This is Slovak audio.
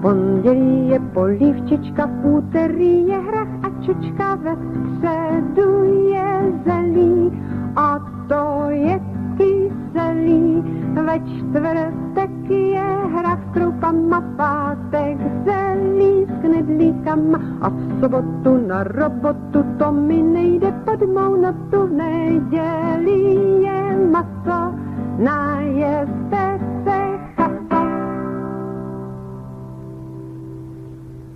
pondělí je polívčička, v úterý je hrach a čočka, ve středu je zelí a to je kyselý. Ve čtvrtek je hrach s kroupama, pátek zelí s knedlíkama a v sobotu na robotu, to mi nejde pod mou notu. V neděli je maso, najeste